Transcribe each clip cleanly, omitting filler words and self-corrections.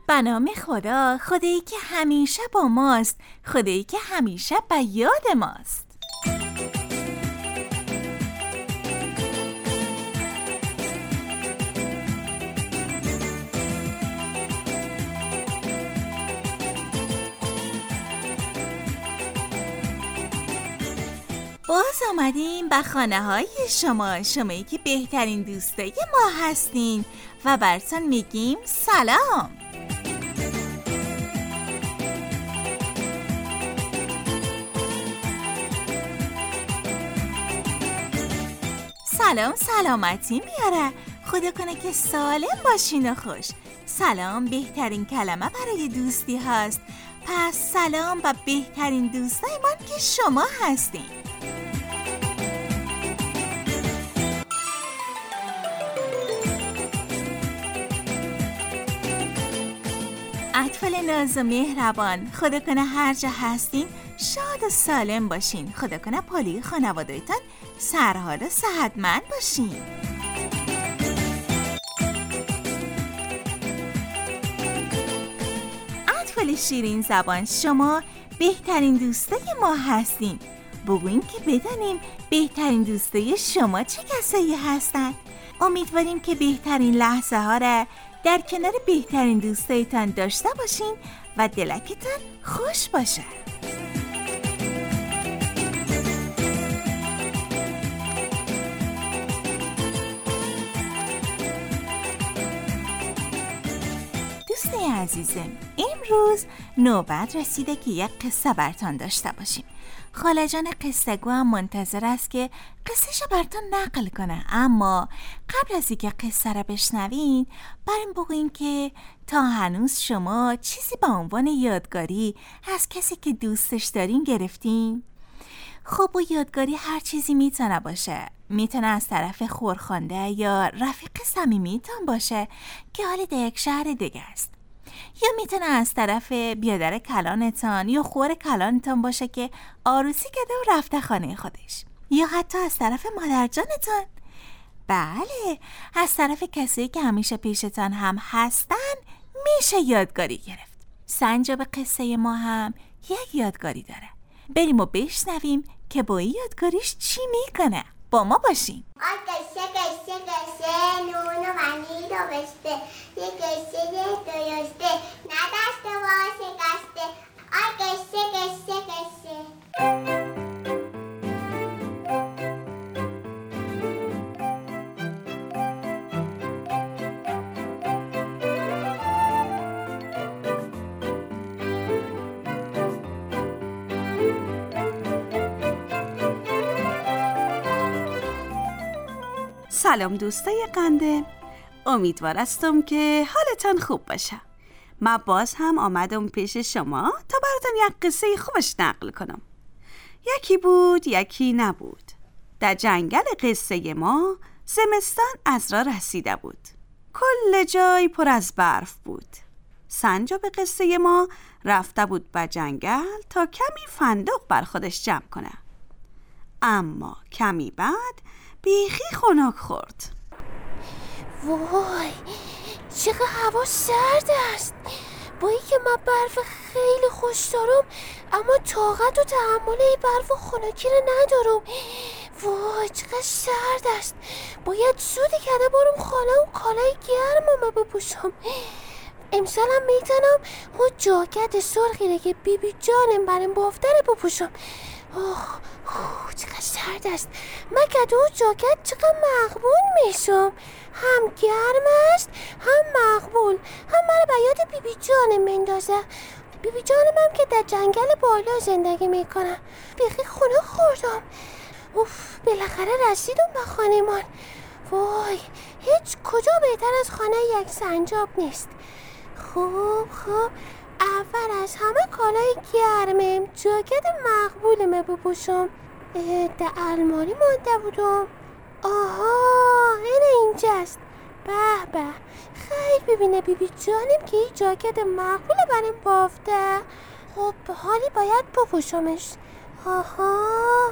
به نام خدا، خدایی که همیشه با ماست، خدایی که همیشه به یاد ماست. باز آمدیم به خانه های شمایی که بهترین دوستای ما هستین و براتون میگیم سلام. سلام سلامتی میاره، خدا کنه که سالم باشین و خوش. سلام بهترین کلمه برای دوستی هست، پس سلام و بهترین دوستای من که شما هستین. اطفال ناز و مهربان، خدا کنه هر جا هستین شاد و سالم باشین. خدا کنه پالی خانواده‌تان سرحال و صحتمند باشین. اطفال شیرین زبان، شما بهترین دوستای ما هستین. بگوین که بدانیم بهترین دوستای شما چه کسایی هستن. امیدواریم که بهترین لحظه ها را در کنار بهترین دوستایتان داشته باشین و دلکتان خوش باشه. دوستای عزیزم، امروز نوبت رسیده که یک قصه براتون داشته باشیم. خاله جان قصه گو هم منتظر است که قصهشو براتون نقل کنه، اما قبل از اینکه قصه را بشنوین بریم بگوین که تا هنوز شما چیزی به عنوان یادگاری از کسی که دوستش دارین گرفتین؟ خب و یادگاری هر چیزی میتونه باشه، میتونه از طرف خورخوانده یا رفیق صمیمیتون باشه که حالی در یک شهر دیگه است، یا میتونه از طرف بیادر کلانتان یا خور کلانتان باشه که عروسی کرده و رفته خانه خودش، یا حتی از طرف مادر جانتان. بله، از طرف کسایی که همیشه پیشتان هم هستن میشه یادگاری گرفت. سنجاب قصه ما هم یک یادگاری داره. بریم و بشنویم که با این یادگاریش چی میکنه. با ما باشین. قصه نونو منی رو بسته، یه قصه درسته ندسته واسه قصده. قصه سلام دوستای قنده، امیدوار هستم که حالتان خوب باشه. من باز هم آمدم پیش شما تا براتون یک قصه خوبش نقل کنم. یکی بود یکی نبود. در جنگل قصه ما زمستان از راه رسیده بود. کل جای پر از برف بود. سنجاب قصه ما رفته بود به جنگل تا کمی فندق بر خودش جمع کنه، اما کمی بعد بیخی خنک خورد. وای چقدر هوا سرد است. با اینکه من برف خیلی خوش دارم، اما طاقت و تحمل این برف و خنکی رو ندارم. وای چقدر سرد است. باید زودی کده برم خانه و کالای گرمم بپوشم. امسالم میتونم اون جاکت سرخی رو که بیبی جانم برام بافته رو بپوشم. چقدر سرد است. من کده اون جاکت چقدر مقبول میشم. هم گرم است هم مقبول، هم مرا به یاد بیبی جانم مندازه. بیبی جانم هم که در جنگل بالا زندگی میکنه. بیخی خونه خوردم. بالاخره رسیدم به خانه من. وای هیچ کجا بهتر از خانه یک سنجاب نیست. خوب اول از همه کالای گرمم، جاکت مقبولم بپوشم. در الماری مانده بودم. آها اینجاست. به خیلی ببینه بیبی جانم که این جاکت مقبول برام بافته. خب حالی باید بپوشمش. آها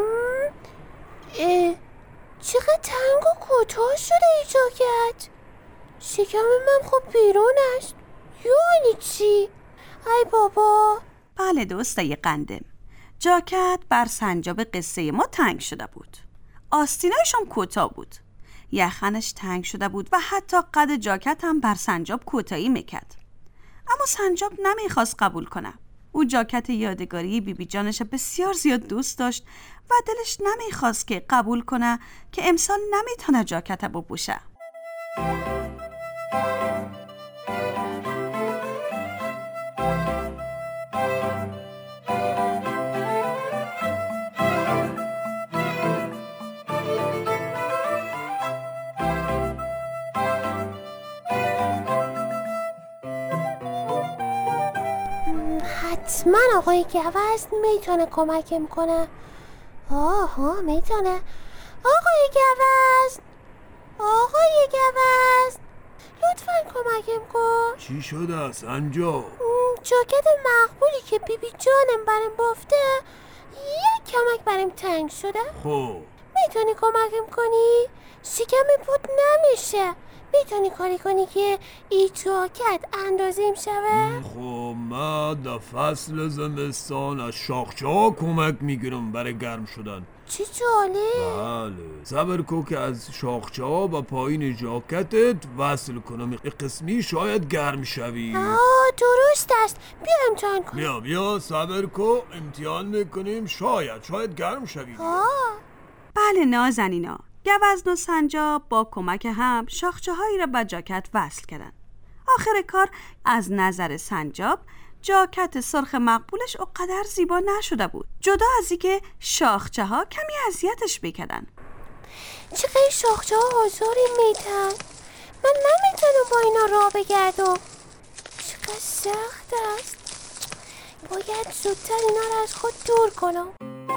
چقدر تنگ و کوتاه شده این جاکت. شکم من خب بیرون است. یعنی چی؟ ای بابا. بله دوستای قندم، جاکت بر سنجاب قصه ما تنگ شده بود. آستینایش هم کوتاه بود. یخنش تنگ شده بود و حتی قد جاکت هم بر سنجاب کوتاهی میکرد. اما سنجاب نمیخواست قبول کنه. او جاکت یادگاری بیبی جانش بسیار زیاد دوست داشت و دلش نمیخواست که قبول کنه که امسال نمیتونه جاکت بپوشه. حتما آقای گوزن میتونه کمکم کنه. آها میتونه. آقای گوزن، آقای گوزن، لطفا کمکم کن. چی شده سنجاب؟ جاکت مقبولی که بیبی جانم برام بافته یک کمک برام تنگ شده. خب میتونی کمکم کنی؟ شکم پود نمیشه. میتونی کاری کنی که این جاکت اندازیم شوه؟ خب من در فصل زمستان از شاخچه ها کمک میگیرم برای گرم شدن. چی جالب. بله، صبر کو که از شاخچه ها با پایین جاکتت وصل کنم. این قسمی شاید گرم شوی. درست است. بیا امتحان کن. بیا صبر کو، امتحان میکنیم. شاید گرم شوی. بله نازنینا، گوزن و سنجاب با کمک هم شاخچه هایی را به جاکت وصل کردن. آخر کار از نظر سنجاب جاکت سرخ مقبولش اونقدر زیبا نشده بود، جدا از اینکه شاخچه ها کمی اذیتش میکردن. چقدر شاخچه ها آزاری میدن. من نمیتونم با اینا راه بگردم. چقدر سخت است. باید زودتر اینا رو از خود دور کنم.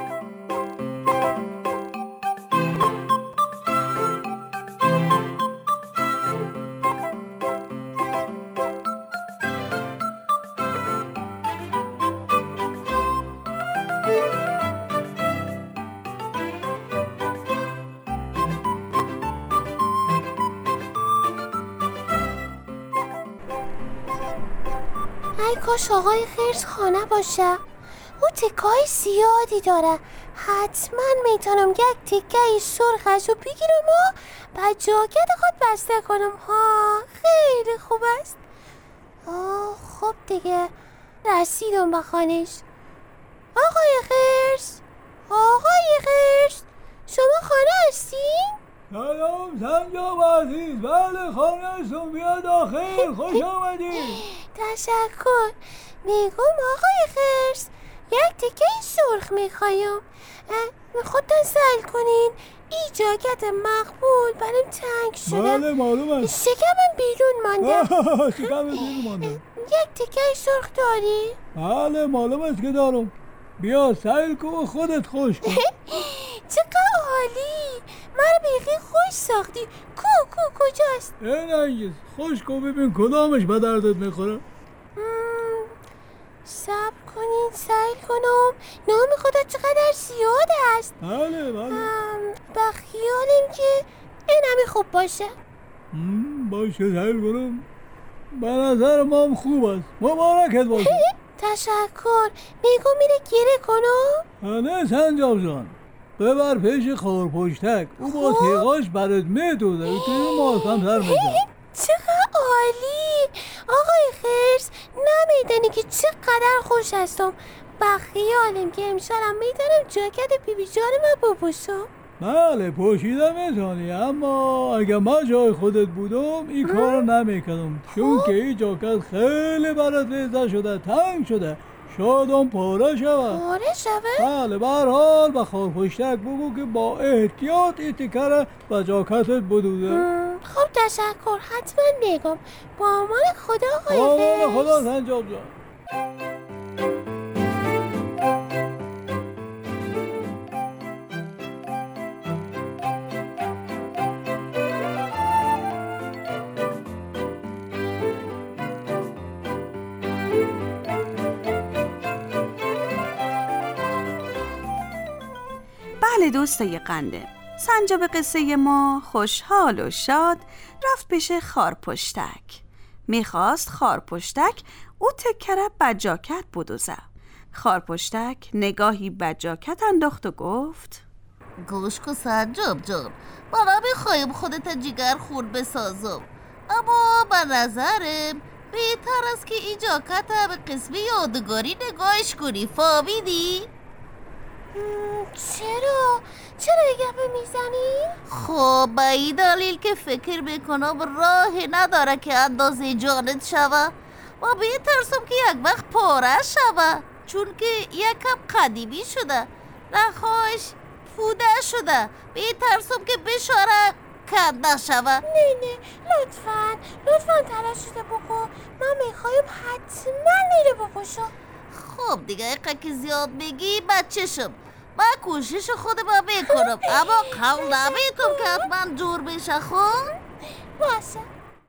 ای کاش آقای خرس خانه باشه. او تکای زیادی داره. حتما میتونم یک تکه سرخش رو بگیرم و به جاکت خود بسته کنم. خیلی خوب است. خب دیگه رسیدم به خانش. آقای خرس، آقای خرس، شما خانه هستین؟ سلام سنجاب عزیز. بله خانه هستم، بیا داخل. خوش آمدید. تشکر. میگم آقای خرس، یک تکه سرخ میخوایم. خودتان سهل کنین. این جاکت مقبول برام تنگ شده. بله معلوم است. شکمم بیرون مانده. شکمم بیرون مانده. یک تکه سرخ داری؟ بله معلوم است که دارم. بیا سهل کن خودت خوش کن. چقدر عالی. مرا بیخی خوش ساختی. کجاست؟ این انگیز خوش کن ببین کدامش به دردت میخوره. صبر کنین سهل کنم. نام خدا چقدر زیاد است. بله به خیالیم که این همه خوب باشه. باشه سهل کنم. به نظر ما هم خوب است. مبارکت باشه. تشکر. میگم میره گیره کنم؟ نه سنجاب جان، ببر پیش خارپشتک. او با تیغاش برات میدوزه که ما کم سر میزن. چقدر عالی. آقای خرس، نمیدونی که چقدر خوش هستم. به خیالم که امشالم میتونم جاکت بیبی جانم بپوشم. بله پوشیده میتونی، اما اگه ما جای خودت بودم این کار نمیکردم، چون که این جاکت خیلی برات ریزه شده، تنگ شده، شادم پاره شود. پاره شود؟ بله به هر حال به خارپشتک بگو که با احتیاط این تیکه را به جاکتت بدوزه. خب تشکر. حتما میگم. با امان خدا آقای خرس. با امان خدا سنجاب جان. بله دوستای قنده، سنجاب قصه ما خوشحال و شاد رفت پیش خارپشتک میخواست خارپشتک او تکره به جاکت بدوزه. خارپشتک نگاهی به جاکت انداخت و گفت گوش کن سنجاب جان، ما نمیخوایم خودت جگر خون بسازم، اما به نظرم بهتر است که این جاکت به قسم یادگاری نگاهش کنی. فهمیدی؟ چرا این گپه میزنی؟ خب به این دلیل که فکر میکنم راهی نداره که اندازه جانت شوه و بیترسم که یک وقت پاره شوه، چون که یکم قدیمی شده، نخواهش فوده شده، بیترسم که بشاره کنده شوه. نه لطفاً تلاشت بکن، ما میخوایم حتما نیره بکشم. خب دیگه اینقدر که زیاد میگی بچه شم، من کوشش خودم میکنم، اما قول نمیکنم که حتما جور بشه. خب باشه.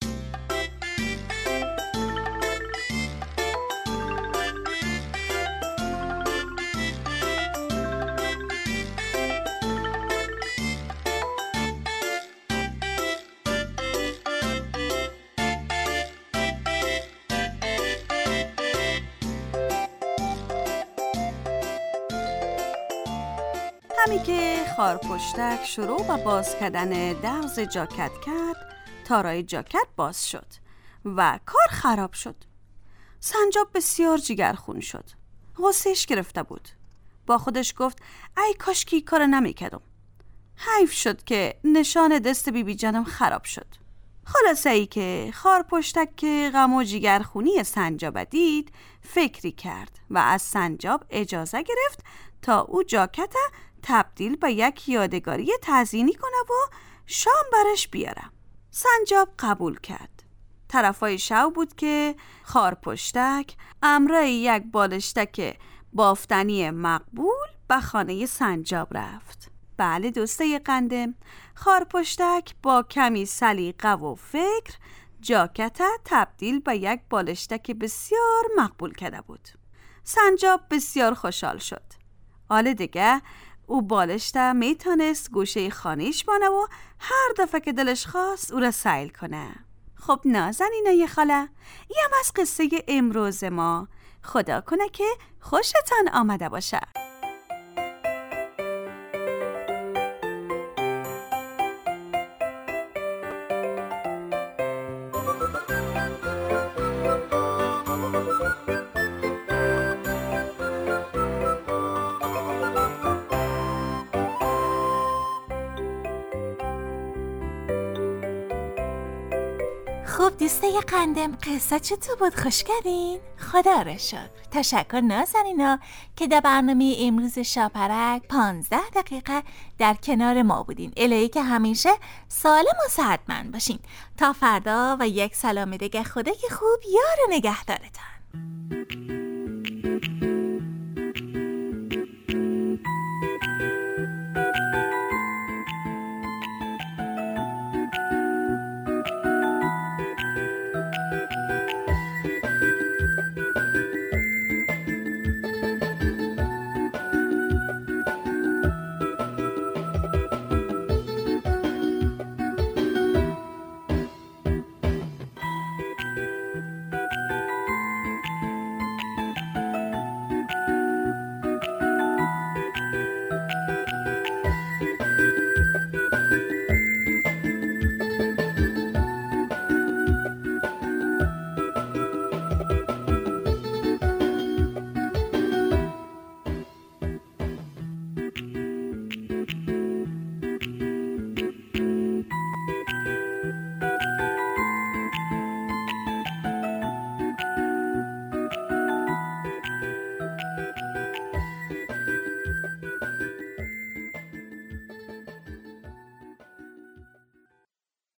همی که خارپشتک شروع به باز کردن درز جاکت کرد، تارای جاکت باز شد و کار خراب شد. سنجاب بسیار جگرخون شد، غصهش گرفته بود. با خودش گفت ای کاش که کار نمیکردم، حیف شد که نشان دست بیبی جانم خراب شد. خلاصه ای که خارپشتک که غم و جگرخونی سنجاب دید، فکری کرد و از سنجاب اجازه گرفت تا او جاکت تبدیل به یک یادگاری تزیینی کنه و شام برش بیاره. سنجاب قبول کرد. طرفای شو بود که خارپشتک امره یک بالشتک بافتنی مقبول به خانه سنجاب رفت. بله دوستای قندم، خارپشتک با کمی سلیقه و فکر جاکت تبدیل به یک بالشتک بسیار مقبول کرده بود. سنجاب بسیار خوشحال شد. حال دیگه او بالشته میتونست گوشه خانهش بانه و هر دفعه که دلش خواست او را سیل کنه. خب نازنینای خاله، این هم از قصه امروز ما. خدا کنه که خوشتان آمده باشه. خب دوستای قندم، قصه چطور بود؟ خوش کردین؟ خدا را شکر. تشکر نازنینا که در برنامه امروز شاپرک 15 دقیقه در کنار ما بودین. الهی که همیشه سالم و صحتمند باشین. تا فردا و یک سلام دیگه، خدا که خوب یار نگهدارتان.